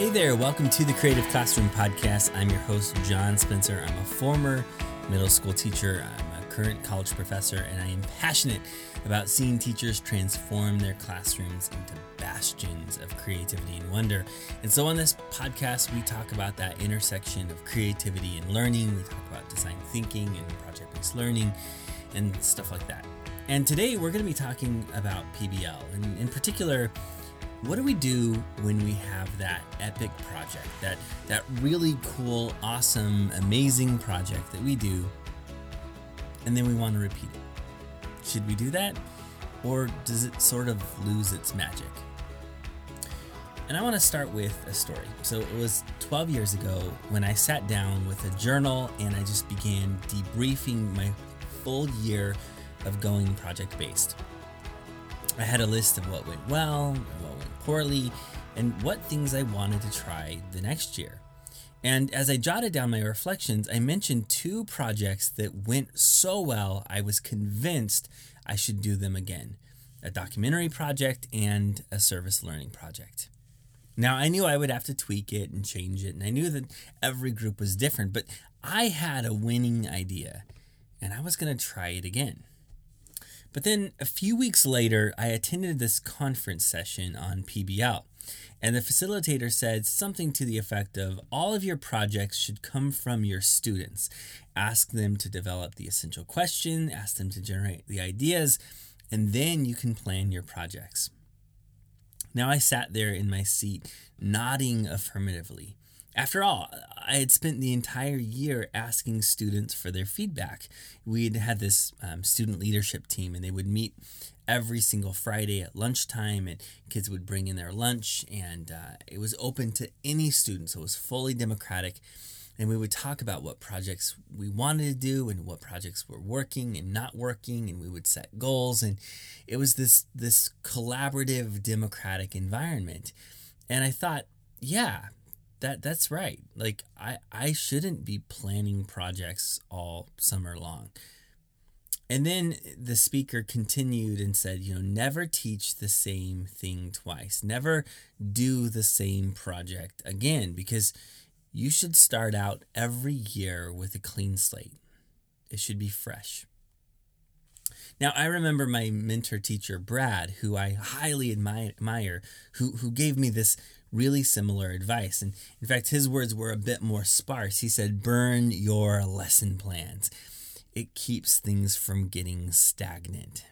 Hey there, welcome to the Creative Classroom Podcast. I'm your host, John Spencer. I'm a former middle school teacher. I'm a current college professor, and I am passionate about seeing teachers transform their classrooms into bastions of creativity and wonder. And so on this podcast, we talk about that intersection of creativity and learning. We talk about design thinking and project-based learning and stuff like that. And today we're going to be talking about PBL, and in particular, what do we do when we have that epic project, that really cool, awesome, amazing project that we do, and then we want to repeat it? Should we do that, or does it sort of lose its magic? And I want to start with a story. So it was 12 years ago when I sat down with a journal and I just began debriefing my full year of going project-based. I had a list of what went well and what went poorly, and what things I wanted to try the next year. And as I jotted down my reflections, I mentioned two projects that went so well, I was convinced I should do them again: a documentary project and a service learning project. Now, I knew I would have to tweak it and change it, and I knew that every group was different, but I had a winning idea, and I was going to try it again. But then a few weeks later, I attended this conference session on PBL, and the facilitator said something to the effect of, all of your projects should come from your students. Ask them to develop the essential question, ask them to generate the ideas, and then you can plan your projects. Now I sat there in my seat, nodding affirmatively. After all, I had spent the entire year asking students for their feedback. We'd had this student leadership team, and they would meet every single Friday at lunchtime, and kids would bring in their lunch, and it was open to any student, so it was fully democratic. And we would talk about what projects we wanted to do and what projects were working and not working, and we would set goals, and it was this collaborative, democratic environment. And I thought, yeah, that's right. Like, I shouldn't be planning projects all summer long. And then the speaker continued and said, never teach the same thing twice. Never do the same project again, because you should start out every year with a clean slate. It should be fresh. Now, I remember my mentor teacher, Brad, who I highly admire, who gave me this really similar advice. And in fact, his words were a bit more sparse. He said, burn your lesson plans. It keeps things from getting stagnant.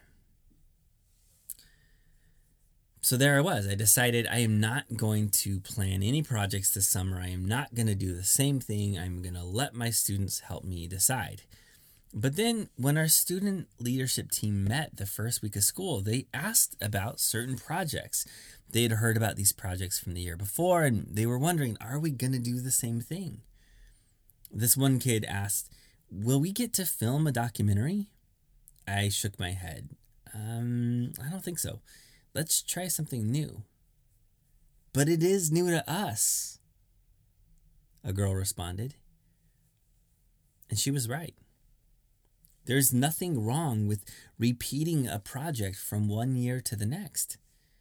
So there I was. I decided I am not going to plan any projects this summer. I am not going to do the same thing. I'm going to let my students help me decide. But then when our student leadership team met the first week of school, they asked about certain projects. They had heard about these projects from the year before, and they were wondering, are we going to do the same thing? This one kid asked, will we get to film a documentary? I shook my head. I don't think so. Let's try something new. But it is new to us, a girl responded. And she was right. There's nothing wrong with repeating a project from one year to the next.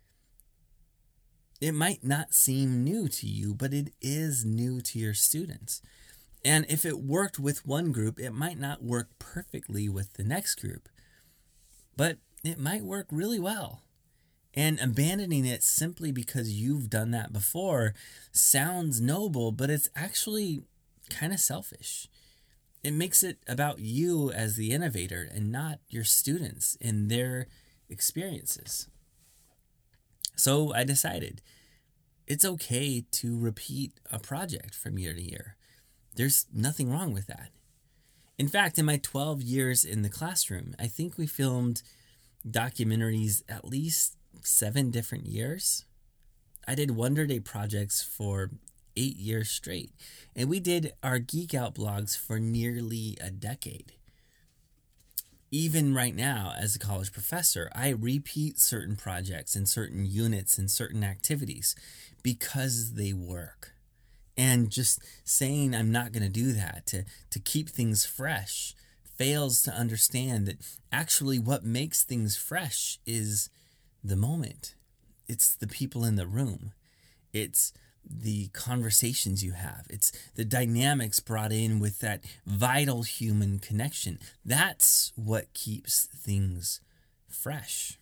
It might not seem new to you, but it is new to your students. And if it worked with one group, it might not work perfectly with the next group, but it might work really well. And abandoning it simply because you've done that before sounds noble, but it's actually kind of selfish. It makes it about you as the innovator and not your students and their experiences. So I decided it's okay to repeat a project from year to year. There's nothing wrong with that. In fact, in my 12 years in the classroom, I think we filmed documentaries at least 7 different years. I did Wonder Day projects for 8 years straight, and we did our Geek Out blogs for nearly a decade. Even right now, as a college professor, I repeat certain projects and certain units and certain activities because they work. And just saying I'm not going to do that to keep things fresh fails to understand that actually what makes things fresh is the moment. It's the people in the room. It's the conversations you have. It's the dynamics brought in with that vital human connection. That's what keeps things fresh.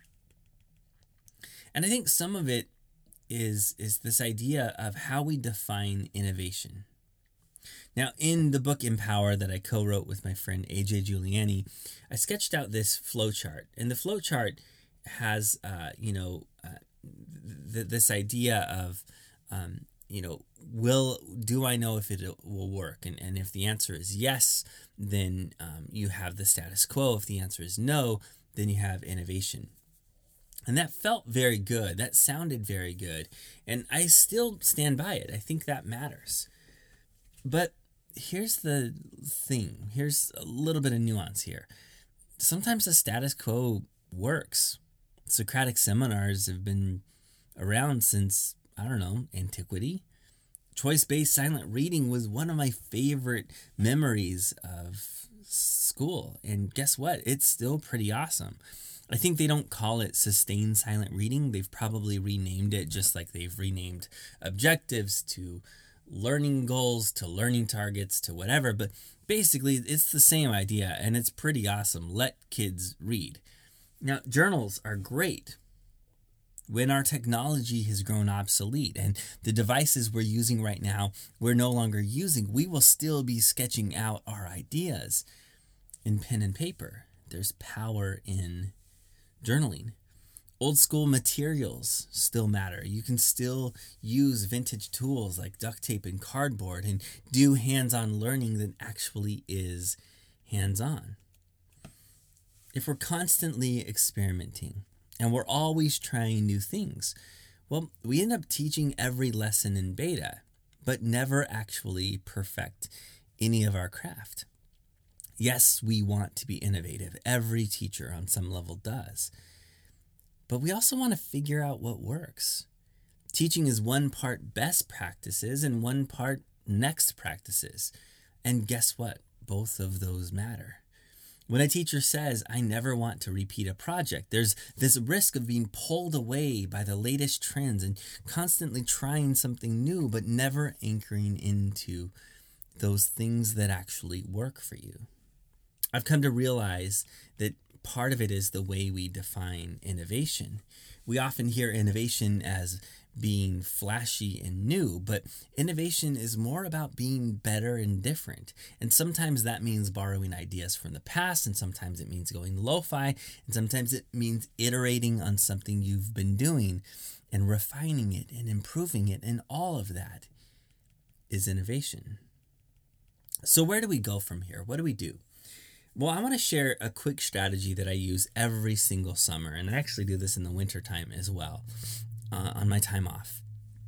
And I think some of it is this idea of how we define innovation. Now, in the book Empower that I co-wrote with my friend AJ Giuliani, I sketched out this flowchart. And the flowchart has, this idea of, do I know if it will work? And if the answer is yes, then you have the status quo. If the answer is no, then you have innovation. And that felt very good. That sounded very good. And I still stand by it. I think that matters. But here's the thing. Here's a little bit of nuance here. Sometimes the status quo works. Socratic seminars have been around since, antiquity. Choice-based silent reading was one of my favorite memories of school. And guess what? It's still pretty awesome. I think they don't call it sustained silent reading. They've probably renamed it just like they've renamed objectives to learning goals, to learning targets, to whatever. But basically, it's the same idea, and it's pretty awesome. Let kids read. Now, journals are great. When our technology has grown obsolete and the devices we're using right now we're no longer using, we will still be sketching out our ideas in pen and paper. There's power in journaling. Old school materials still matter. You can still use vintage tools like duct tape and cardboard and do hands-on learning that actually is hands-on. If we're constantly experimenting and we're always trying new things, well, we end up teaching every lesson in beta, but never actually perfect any of our craft. Yes, we want to be innovative. Every teacher on some level does. But we also want to figure out what works. Teaching is one part best practices and one part next practices. And guess what? Both of those matter. When a teacher says, I never want to repeat a project, there's this risk of being pulled away by the latest trends and constantly trying something new, but never anchoring into those things that actually work for you. I've come to realize that part of it is the way we define innovation. We often hear innovation as being flashy and new, but innovation is more about being better and different. And sometimes that means borrowing ideas from the past, and sometimes it means going lo-fi, and sometimes it means iterating on something you've been doing and refining it and improving it, and all of that is innovation. So where do we go from here? What do we do? Well, I want to share a quick strategy that I use every single summer, and I actually do this in the wintertime as well, on my time off.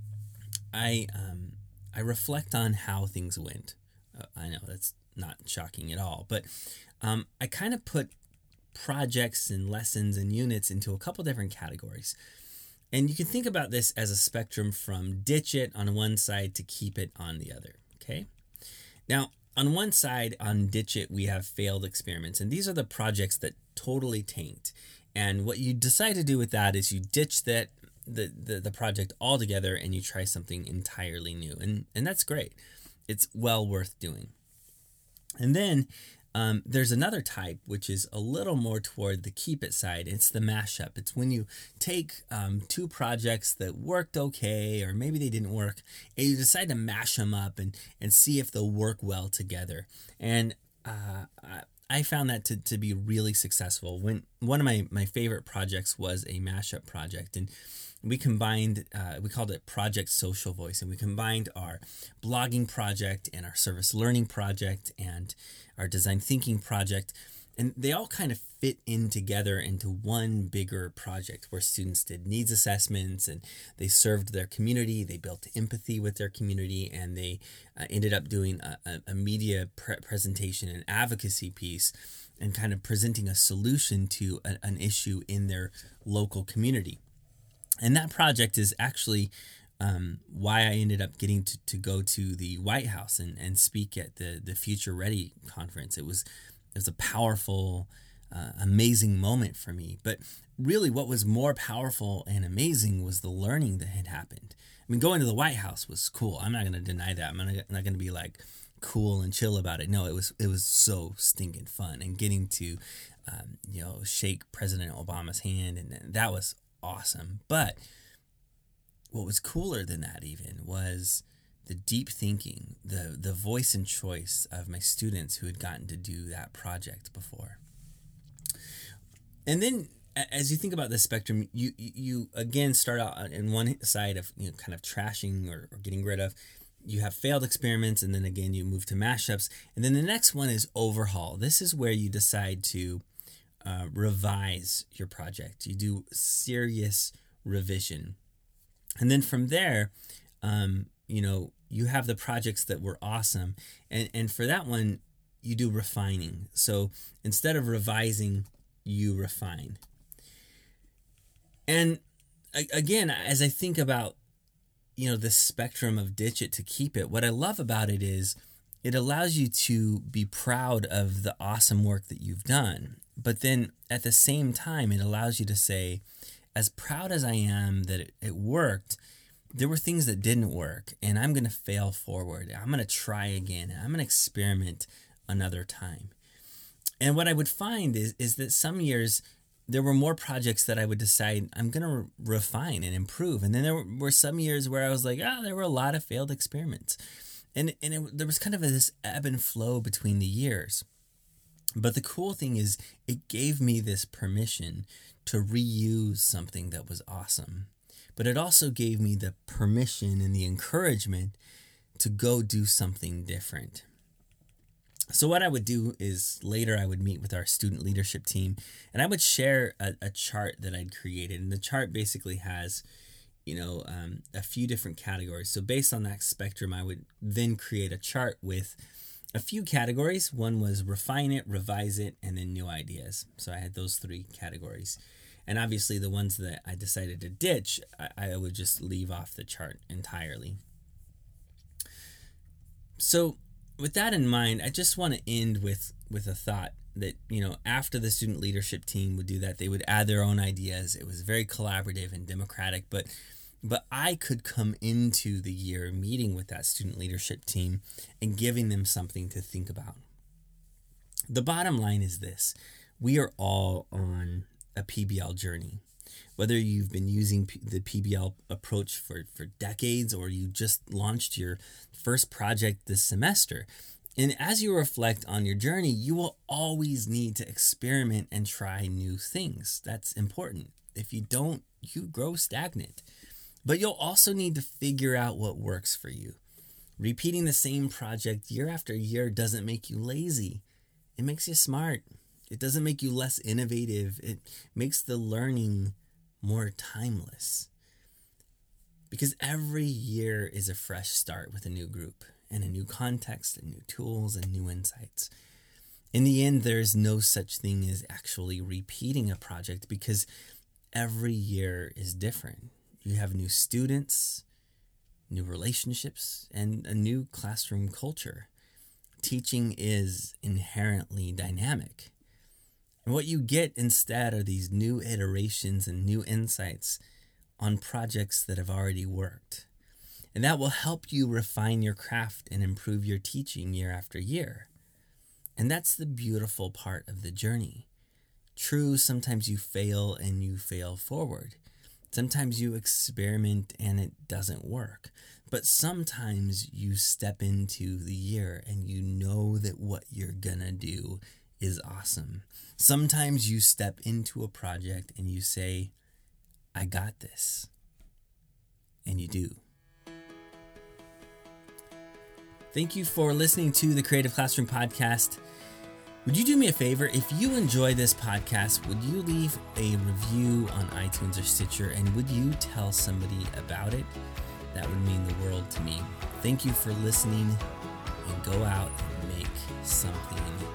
I reflect on how things went. I know that's not shocking at all, but I kind of put projects and lessons and units into a couple different categories. And you can think about this as a spectrum from ditch it on one side to keep it on the other, okay? Now, on one side, on ditch it, we have failed experiments, and these are the projects that totally tanked. And what you decide to do with that is you ditch the project altogether and you try something entirely new, and that's great. It's well worth doing. And then there's another type, which is a little more toward the keep it side. It's the mashup. It's when you take two projects that worked okay, or maybe they didn't work, and you decide to mash them up and see if they'll work well together. And I found that to be really successful. When one of my favorite projects was a mashup project, and we combined, we called it Project Social Voice, and we combined our blogging project and our service learning project and our design thinking project, and they all kind of fit in together into one bigger project where students did needs assessments and they served their community, they built empathy with their community, and they ended up doing a media presentation and advocacy piece and kind of presenting a solution to an issue in their local community. And that project is actually why I ended up getting to go to the White House and speak at the Future Ready conference. It was a powerful, amazing moment for me. But really what was more powerful and amazing was the learning that had happened. mean, going to the White House was cool. I'm not going to deny that. I'm not going to be like cool and chill about it. No, it was so stinking fun, and getting to, shake President Obama's hand, and that was awesome. But what was cooler than that even was the deep thinking, the voice and choice of my students who had gotten to do that project before. And then as you think about this spectrum, you again start out in one side of kind of trashing or getting rid of. You have failed experiments, and then again you move to mashups, and then the next one is overhaul. This is where you decide to revise your project. You do serious revision, and then from there, you have the projects that were awesome, and for that one you do refining. So instead of revising, you refine. And again, as I think about, this spectrum of ditch it to keep it, what I love about it is it allows you to be proud of the awesome work that you've done. But then at the same time, it allows you to say, as proud as I am that it worked, there were things that didn't work, and I'm going to fail forward. I'm going to try again. I'm going to experiment another time. And what I would find is that some years there were more projects that I would decide I'm going to refine and improve. And then there were some years where I was like, there were a lot of failed experiments. And there was kind of this ebb and flow between the years. But the cool thing is it gave me this permission to reuse something that was awesome. But it also gave me the permission and the encouragement to go do something different. So what I would do is later I would meet with our student leadership team, and I would share a chart that I'd created. And the chart basically has, a few different categories. So based on that spectrum, I would then create a chart with a few categories. One was refine it, revise it, and then new ideas. So I had those 3 categories. And obviously the ones that I decided to ditch, I would just leave off the chart entirely. So with that in mind, I just want to end with a thought that, after the student leadership team would do that, they would add their own ideas. It was very collaborative and democratic, but I could come into the year meeting with that student leadership team and giving them something to think about. The bottom line is this: we are all on a PBL journey. Whether you've been using the PBL approach for decades, or you just launched your first project this semester. And as you reflect on your journey, you will always need to experiment and try new things. That's important. If you don't, you grow stagnant. But you'll also need to figure out what works for you. Repeating the same project year after year doesn't make you lazy. It makes you smart. It doesn't make you less innovative. It makes the learning more timeless. Because every year is a fresh start with a new group and a new context and new tools and new insights. In the end, there is no such thing as actually repeating a project, because every year is different. You have new students, new relationships, and a new classroom culture. Teaching is inherently dynamic. And what you get instead are these new iterations and new insights on projects that have already worked. And that will help you refine your craft and improve your teaching year after year. And that's the beautiful part of the journey. True, sometimes you fail and you fail forward. Sometimes you experiment and it doesn't work. But sometimes you step into the year and you know that what you're gonna do is awesome. Sometimes you step into a project and you say, I got this. And you do. Thank you for listening to the Creative Classroom Podcast. Would you do me a favor? If you enjoy this podcast, would you leave a review on iTunes or Stitcher, and would you tell somebody about it? That would mean the world to me. Thank you for listening, and go out and make something